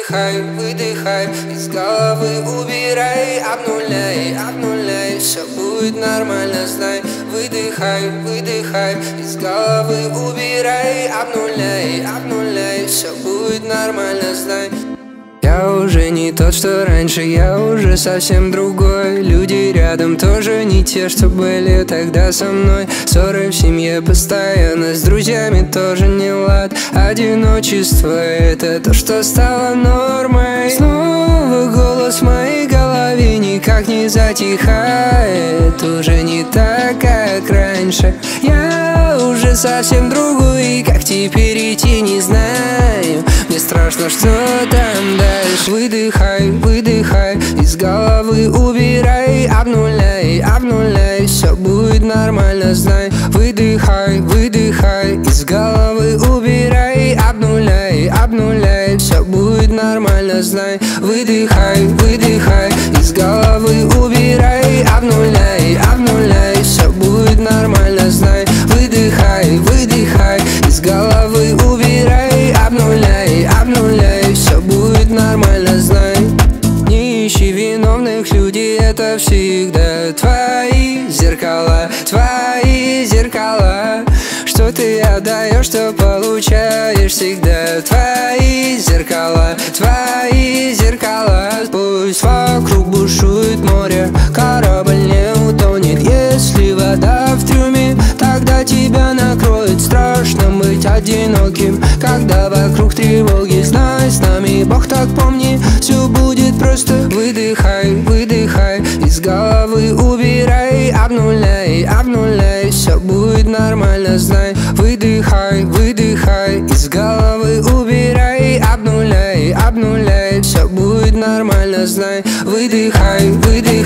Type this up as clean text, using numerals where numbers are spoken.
выдыхай, выдыхай, из головы убирай, обнуляй, все будет нормально, знай. Выдыхай, выдыхай, из головы убирай, обнуляй, все будет нормально, знай. Я уже не тот, что раньше, я уже совсем другой. Люди рядом тоже не те, что были тогда со мной. Ссоры в семье постоянно, с друзьями тоже не лад. Одиночество — это то, что стало нормой. Снова голос в моей голове никак не затихает. Уже не так, как раньше. Я уже совсем другой, как теперь идти не знаю. Мне страшно, что там дальше. Выдыхай, выдыхай, из головы убирай, обнуляй, все будет нормально, знай. Выдыхай, выдыхай, из головы убирай, обнуляй, все будет нормально, знай. Выдыхай, выдыхай, из головы убирай, обнуляй, все будет нормально, знай. Выдыхай, выдыхай, из головы убирай, обнуляй, все будет нормально, знай. Не ищи виновных людей, это всегда твои зеркала. Что ты отдаешь, что получаешь, всегда твои зеркала. Пусть вокруг бушует море, корабль не утонет. Если вода в трюме, тогда тебя накроет. Страшно быть одиноким, когда вокруг тревоги. Знай, с нами Бог, так помни, все будет просто. Выдыхай, выдыхай, из головы убирай, обнуляй, все будет нормально, знай. Выдыхай, выдыхай, из головы убирай, обнуляй, все будет нормально, знай. Выдыхай, выдыхай.